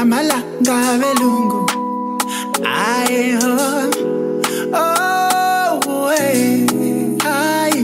namalanga belungu. Ay, oh, oh, hey. Ay,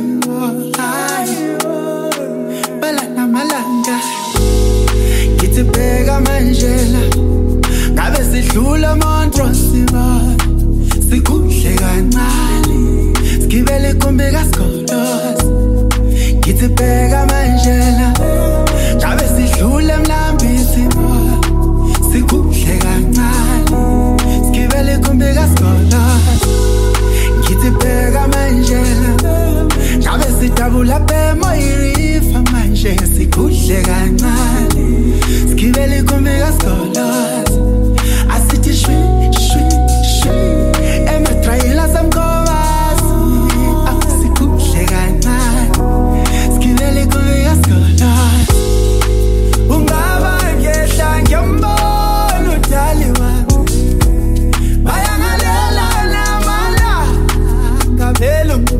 oh, bala namalanga. Ngitibheka manjela. Ngabe sidlula montrosiba. Sikudle kancane. Skibele kumbe kaskolos. Ngitibheka manjela. Ngabe sidlula mlambisi ba. Sikudle kancane. Skibele kumbe kaskolos. Ngitibheka manjela. Ngabe sidabula bemo irifa manje. Sikudle kancane. Skibele kumbe kaskolos. Asithi shwi shwi shwi. Ematrayela samkovasi. Sikudle kancane. Skibele kumbe kaskolos. Ungaba ngehla ngiyambona udali wami. Bayangalela namalanga belungu.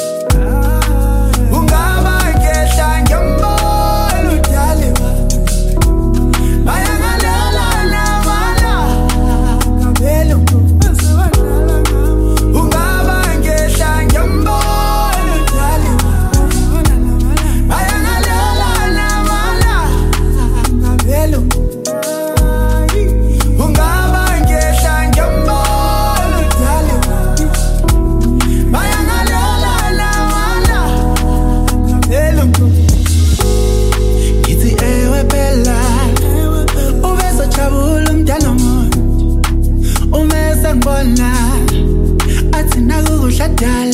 Ungaba ngehla ngiyambona udali wami. Bayangalela namalanga belungu. Ungaba ngehla ngiyambona udali wami. Bayangalela namalanga belungu. Ungaba ngehla ngiyambona udali wami. Bayangalela namalanga belungu. Ngithi ewe phela ubesojabula umdala umuntu umese ngibona athi nakukudla dala